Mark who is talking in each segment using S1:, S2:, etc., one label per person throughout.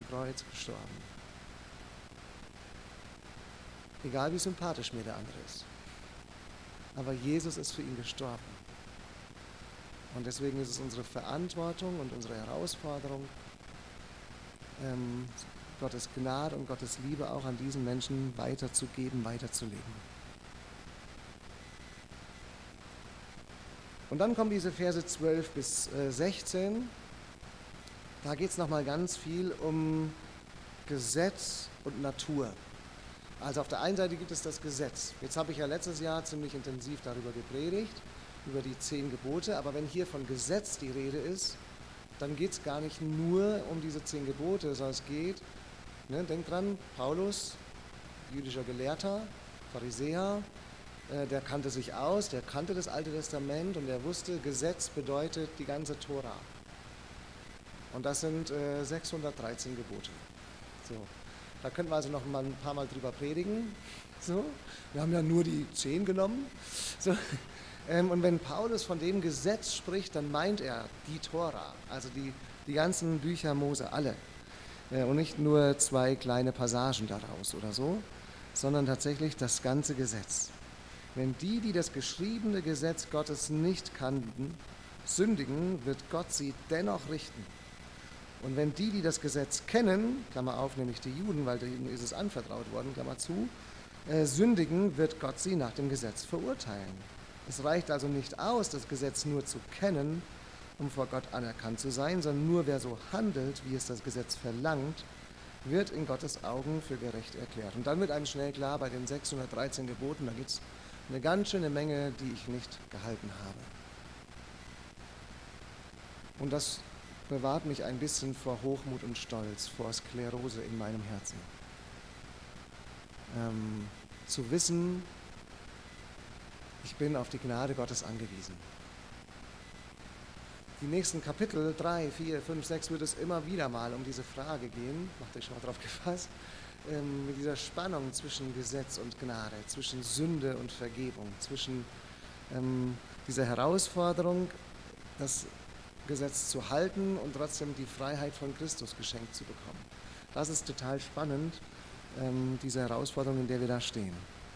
S1: Kreuz gestorben. Egal wie sympathisch mir der andere ist. Aber Jesus ist für ihn gestorben. Und deswegen ist es unsere Verantwortung und unsere Herausforderung, Gottes Gnade und Gottes Liebe auch an diesen Menschen weiterzugeben, weiterzuleben. Und dann kommen diese Verse 12 bis 16. Da geht es nochmal ganz viel um Gesetz und Natur. Also auf der einen Seite gibt es das Gesetz. Jetzt habe ich ja letztes Jahr ziemlich intensiv darüber gepredigt, über die 10 Gebote. Aber wenn hier von Gesetz die Rede ist, dann geht es gar nicht nur um diese 10 Gebote, sondern es geht, denkt dran, Paulus, jüdischer Gelehrter, Pharisäer, der kannte sich aus, der kannte das Alte Testament und der wusste, Gesetz bedeutet die ganze Tora. Und das sind 613 Gebote. So. Da könnten wir also noch mal ein paar Mal drüber predigen. So. Wir haben ja nur die 10 genommen. So. Und wenn Paulus von dem Gesetz spricht, dann meint er die Tora, also die ganzen Bücher Mose, alle. Und nicht nur 2 kleine Passagen daraus oder so, sondern tatsächlich das ganze Gesetz. Wenn die das geschriebene Gesetz Gottes nicht kannten, sündigen, wird Gott sie dennoch richten. Und wenn die das Gesetz kennen, Klammer auf, nämlich die Juden, weil denen ist es anvertraut worden, Klammer zu, sündigen, wird Gott sie nach dem Gesetz verurteilen. Es reicht also nicht aus, das Gesetz nur zu kennen, um vor Gott anerkannt zu sein, sondern nur wer so handelt, wie es das Gesetz verlangt, wird in Gottes Augen für gerecht erklärt. Und dann wird einem schnell klar, bei den 613 Geboten, da gibt es eine ganz schöne Menge, die ich nicht gehalten habe. Und das bewahrt mich ein bisschen vor Hochmut und Stolz, vor Sklerose in meinem Herzen. Zu wissen, ich bin auf die Gnade Gottes angewiesen. Die nächsten Kapitel 3, 4, 5, 6 wird es immer wieder mal um diese Frage gehen, macht euch schon mal drauf gefasst, mit dieser Spannung zwischen Gesetz und Gnade, zwischen Sünde und Vergebung, zwischen dieser Herausforderung, das Gesetz zu halten und trotzdem die Freiheit von Christus geschenkt zu bekommen. Das ist total spannend, diese Herausforderung, in der wir da stehen.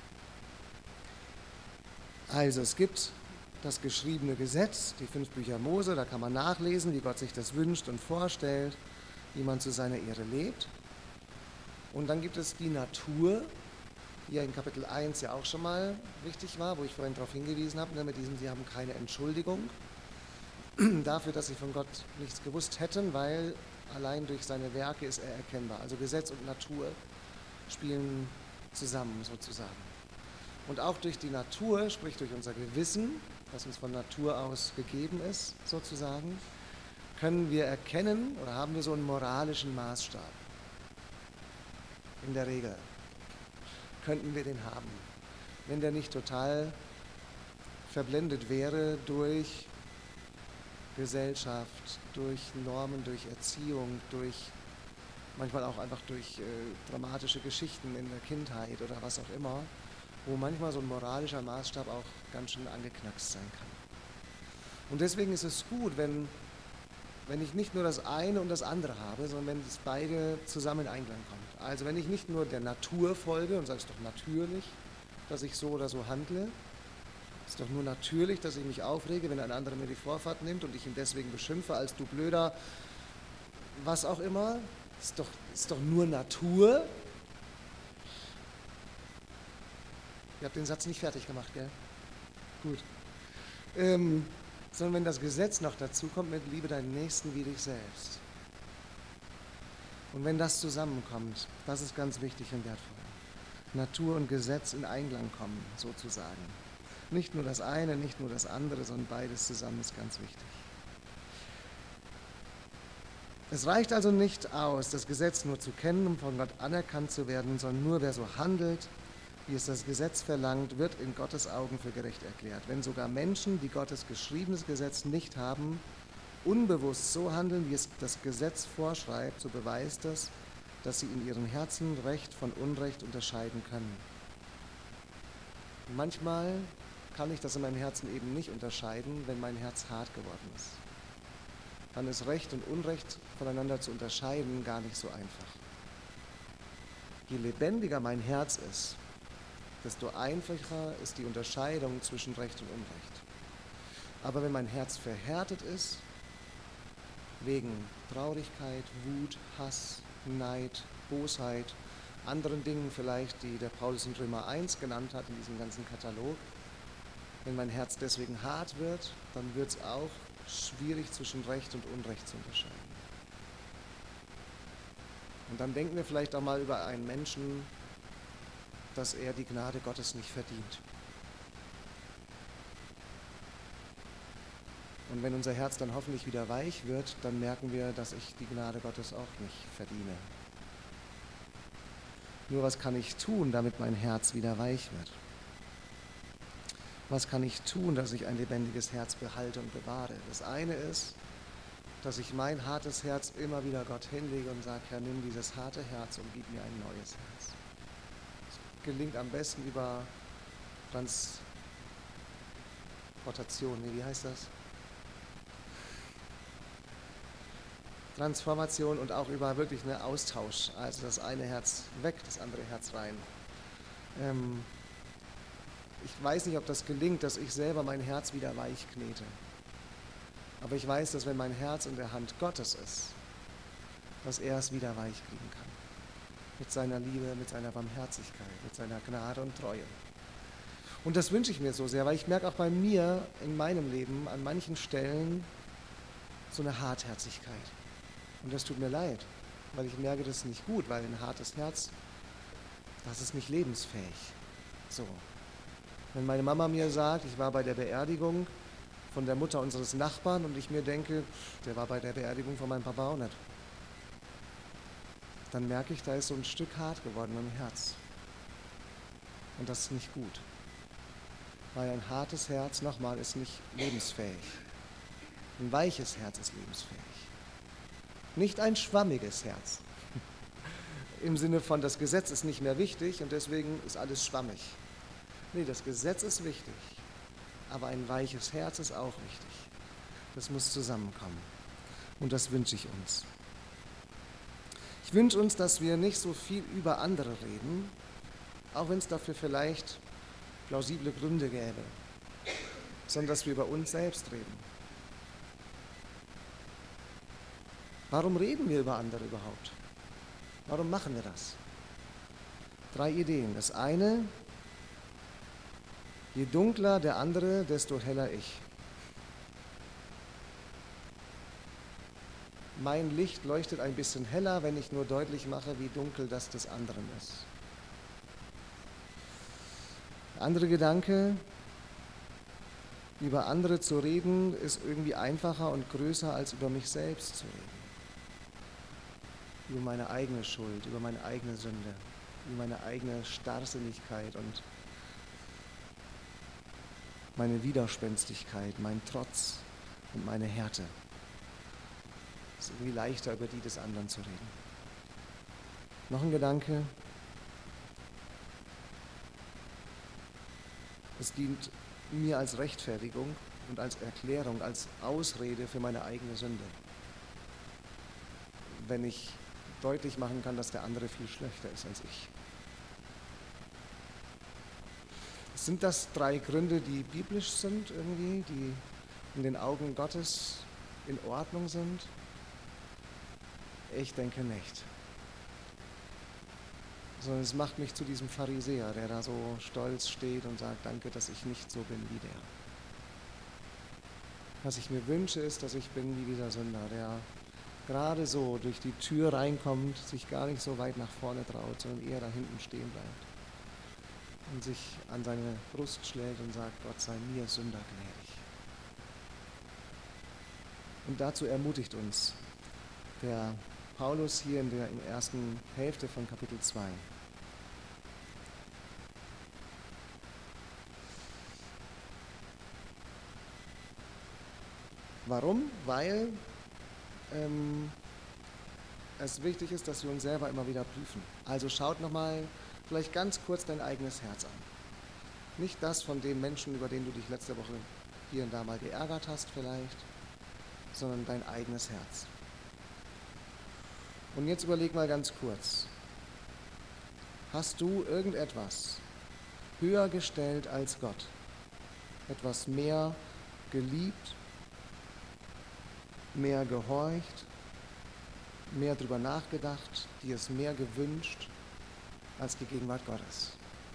S1: Also es gibt das geschriebene Gesetz, die 5 Bücher Mose, da kann man nachlesen, wie Gott sich das wünscht und vorstellt, wie man zu seiner Ehre lebt. Und dann gibt es die Natur, die ja in Kapitel 1 ja auch schon mal wichtig war, wo ich vorhin darauf hingewiesen habe, mit diesem, sie haben keine Entschuldigung dafür, dass sie von Gott nichts gewusst hätten, weil allein durch seine Werke ist er erkennbar. Also Gesetz und Natur spielen zusammen sozusagen. Und auch durch die Natur, sprich durch unser Gewissen, das uns von Natur aus gegeben ist, sozusagen, können wir erkennen oder haben wir so einen moralischen Maßstab. In der Regel könnten wir den haben, wenn der nicht total verblendet wäre durch Gesellschaft, durch Normen, durch Erziehung, durch manchmal auch einfach durch dramatische Geschichten in der Kindheit oder was auch immer, wo manchmal so ein moralischer Maßstab auch ganz schön angeknackst sein kann. Und deswegen ist es gut, wenn ich nicht nur das eine und das andere habe, sondern wenn es beide zusammen in Einklang kommt. Also wenn ich nicht nur der Natur folge und sage, es ist doch natürlich, dass ich so oder so handle, es ist doch nur natürlich, dass ich mich aufrege, wenn ein anderer mir die Vorfahrt nimmt und ich ihn deswegen beschimpfe als du Blöder, was auch immer, ist doch nur Natur. Ihr habt den Satz nicht fertig gemacht, gell? Gut. Sondern wenn das Gesetz noch dazu kommt mit Liebe deinen Nächsten wie dich selbst. Und wenn das zusammenkommt, das ist ganz wichtig und wertvoll. Natur und Gesetz in Einklang kommen, sozusagen. Nicht nur das eine, nicht nur das andere, sondern beides zusammen ist ganz wichtig. Es reicht also nicht aus, das Gesetz nur zu kennen, um von Gott anerkannt zu werden, sondern nur wer so handelt, wie es das Gesetz verlangt, wird in Gottes Augen für gerecht erklärt. Wenn sogar Menschen, die Gottes geschriebenes Gesetz nicht haben, unbewusst so handeln, wie es das Gesetz vorschreibt, so beweist das, dass sie in ihren Herzen Recht von Unrecht unterscheiden können. Manchmal kann ich das in meinem Herzen eben nicht unterscheiden, wenn mein Herz hart geworden ist. dann ist Recht und Unrecht voneinander zu unterscheiden gar nicht so einfach. Je lebendiger mein Herz ist, desto einfacher ist die Unterscheidung zwischen Recht und Unrecht. Aber wenn mein Herz verhärtet ist, wegen Traurigkeit, Wut, Hass, Neid, Bosheit, anderen Dingen vielleicht, die der Paulus in Römer 1 genannt hat in diesem ganzen Katalog, wenn mein Herz deswegen hart wird, dann wird es auch schwierig zwischen Recht und Unrecht zu unterscheiden. Und dann denken wir vielleicht auch mal über einen Menschen, dass er die Gnade Gottes nicht verdient. Und wenn unser Herz dann hoffentlich wieder weich wird, dann merken wir, dass ich die Gnade Gottes auch nicht verdiene. Nur was kann ich tun, damit mein Herz wieder weich wird? Was kann ich tun, dass ich ein lebendiges Herz behalte und bewahre? Das eine ist, dass ich mein hartes Herz immer wieder Gott hinlege und sage, Herr, nimm dieses harte Herz und gib mir ein neues Herz. Das gelingt am besten über Transportation, wie heißt das? Transformation und auch über wirklich einen Austausch, also das eine Herz weg, das andere Herz rein. Ich weiß nicht, ob das gelingt, dass ich selber mein Herz wieder weich knete. Aber ich weiß, dass wenn mein Herz in der Hand Gottes ist, dass er es wieder weich kriegen kann. Mit seiner Liebe, mit seiner Barmherzigkeit, mit seiner Gnade und Treue. Und das wünsche ich mir so sehr, weil ich merke auch bei mir in meinem Leben an manchen Stellen so eine Hartherzigkeit. Und das tut mir leid, weil ich merke, das ist nicht gut, weil ein hartes Herz, das ist nicht lebensfähig. So. Wenn meine Mama mir sagt, ich war bei der Beerdigung von der Mutter unseres Nachbarn und ich mir denke, der war bei der Beerdigung von meinem Papa auch nicht, dann merke ich, da ist so ein Stück hart geworden im Herz. Und das ist nicht gut. Weil ein hartes Herz, nochmal, ist nicht lebensfähig. Ein weiches Herz ist lebensfähig. Nicht ein schwammiges Herz. Im Sinne von, das Gesetz ist nicht mehr wichtig und deswegen ist alles schwammig. Nee, das Gesetz ist wichtig, aber ein weiches Herz ist auch wichtig. Das muss zusammenkommen und das wünsche ich uns. Ich wünsche uns, dass wir nicht so viel über andere reden, auch wenn es dafür vielleicht plausible Gründe gäbe, sondern dass wir über uns selbst reden. Warum reden wir über andere überhaupt? Warum machen wir das? 3 Ideen. Das eine: je dunkler der andere, desto heller ich. Mein Licht leuchtet ein bisschen heller, wenn ich nur deutlich mache, wie dunkel das des anderen ist. Der andere Gedanke: über andere zu reden, ist irgendwie einfacher und größer, als über mich selbst zu reden. Über meine eigene Schuld, über meine eigene Sünde, über meine eigene Starrsinnigkeit und meine Widerspenstigkeit, mein Trotz und meine Härte. Es ist irgendwie leichter, über die des anderen zu reden. Noch ein Gedanke: es dient mir als Rechtfertigung und als Erklärung, als Ausrede für meine eigene Sünde. Wenn ich deutlich machen kann, dass der andere viel schlechter ist als ich. Sind das 3 Gründe, die biblisch sind irgendwie, die in den Augen Gottes in Ordnung sind? Ich denke nicht. Sondern es macht mich zu diesem Pharisäer, der da so stolz steht und sagt, danke, dass ich nicht so bin wie der. Was ich mir wünsche, ist, dass ich bin wie dieser Sünder, der gerade so durch die Tür reinkommt, sich gar nicht so weit nach vorne traut, sondern eher da hinten stehen bleibt und sich an seine Brust schlägt und sagt, Gott sei mir Sünder gnädig. Und dazu ermutigt uns der Paulus hier in der ersten Hälfte von Kapitel 2. Warum? Weil es wichtig ist, dass wir uns selber immer wieder prüfen. Also schaut nochmal vielleicht ganz kurz dein eigenes Herz an. Nicht das von dem Menschen, über den du dich letzte Woche hier und da mal geärgert hast vielleicht, sondern dein eigenes Herz. Und jetzt überleg mal ganz kurz. Hast du irgendetwas höher gestellt als Gott? Etwas mehr geliebt, mehr gehorcht, mehr drüber nachgedacht, dir es mehr gewünscht als die Gegenwart Gottes?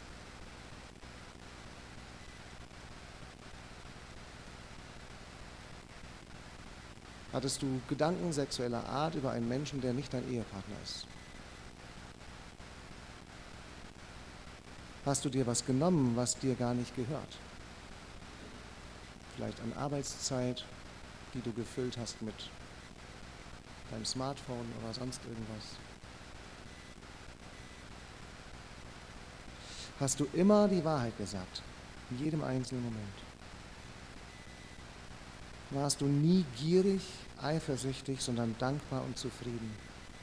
S1: Hattest du Gedanken sexueller Art über einen Menschen, der nicht dein Ehepartner ist? Hast du dir was genommen, was dir gar nicht gehört? Vielleicht an Arbeitszeit, die du gefüllt hast mit deinem Smartphone oder sonst irgendwas? Hast du immer die Wahrheit gesagt, in jedem einzelnen Moment? Warst du nie gierig, eifersüchtig, sondern dankbar und zufrieden?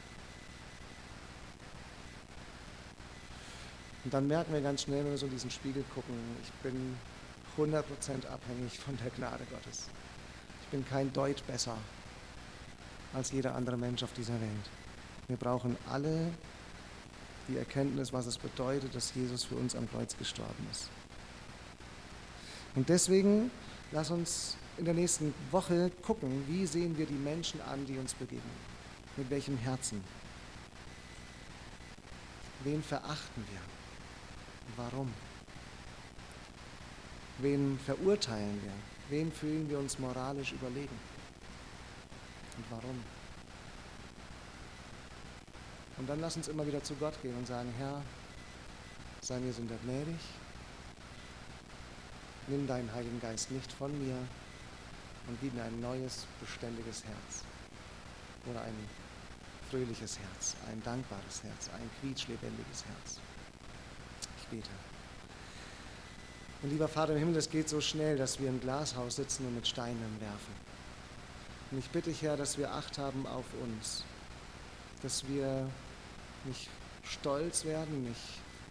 S1: Und dann merken wir ganz schnell, wenn wir so in diesen Spiegel gucken, ich bin 100% abhängig von der Gnade Gottes. Ich bin kein Deut besser als jeder andere Mensch auf dieser Welt. Wir brauchen alle die Erkenntnis, was es bedeutet, dass Jesus für uns am Kreuz gestorben ist. Und deswegen lass uns in der nächsten Woche gucken, wie sehen wir die Menschen an, die uns begegnen. Mit welchem Herzen? Wen verachten wir? Warum? Wen verurteilen wir? Wem fühlen wir uns moralisch überlegen? Und warum? Und dann lass uns immer wieder zu Gott gehen und sagen, Herr, sei mir Sünder gnädig. Nimm deinen Heiligen Geist nicht von mir und gib mir ein neues, beständiges Herz. Oder ein fröhliches Herz, ein dankbares Herz, ein quietschlebendiges Herz. Ich bete. Und lieber Vater im Himmel, es geht so schnell, dass wir im Glashaus sitzen und mit Steinen werfen. Und ich bitte dich, Herr, dass wir Acht haben auf uns, dass wir nicht stolz werden, nicht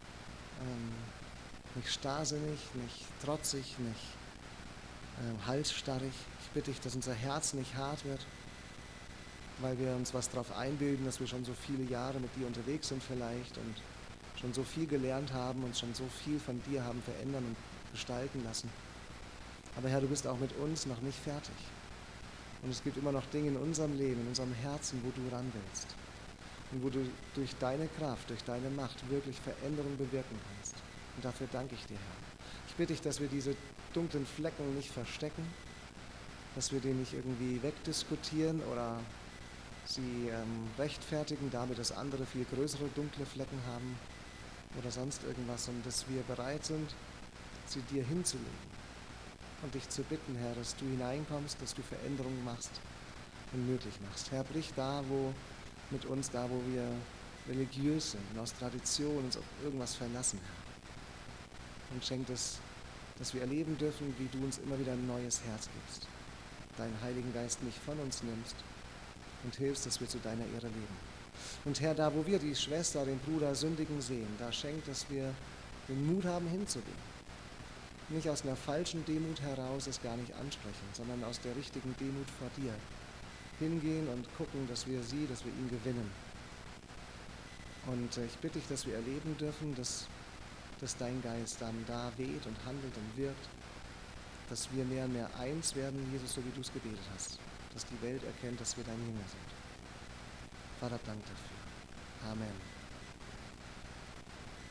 S1: starrsinnig, nicht trotzig, nicht halsstarrig. Ich bitte dich, dass unser Herz nicht hart wird, weil wir uns was darauf einbilden, dass wir schon so viele Jahre mit dir unterwegs sind vielleicht und schon so viel gelernt haben und schon so viel von dir haben verändern und gestalten lassen. Aber Herr, du bist auch mit uns noch nicht fertig. Und es gibt immer noch Dinge in unserem Leben, in unserem Herzen, wo du ran willst. Und wo du durch deine Kraft, durch deine Macht wirklich Veränderung bewirken kannst. Und dafür danke ich dir, Herr. Ich bitte dich, dass wir diese dunklen Flecken nicht verstecken, dass wir die nicht irgendwie wegdiskutieren oder sie rechtfertigen, damit dass andere viel größere dunkle Flecken haben oder sonst irgendwas, sondern dass wir bereit sind, sie dir hinzulegen und dich zu bitten, Herr, dass du hineinkommst, dass du Veränderungen machst und möglich machst. Herr, brich da, wo mit uns, da wo wir religiös sind und aus Tradition uns auf irgendwas verlassen, Herr. Und schenkt es, dass wir erleben dürfen, wie du uns immer wieder ein neues Herz gibst, deinen Heiligen Geist nicht von uns nimmst und hilfst, dass wir zu deiner Ehre leben. Und Herr, da wo wir die Schwester, den Bruder sündigen sehen, da schenkt, dass wir den Mut haben hinzugehen. Nicht aus einer falschen Demut heraus es gar nicht ansprechen, sondern aus der richtigen Demut vor dir. Hingehen und gucken, dass wir ihn gewinnen. Und ich bitte dich, dass wir erleben dürfen, dass dein Geist dann da weht und handelt und wirkt, dass wir mehr und mehr eins werden, Jesus, so wie du es gebetet hast, dass die Welt erkennt, dass wir dein Jünger sind. Vater, Dank dafür. Amen.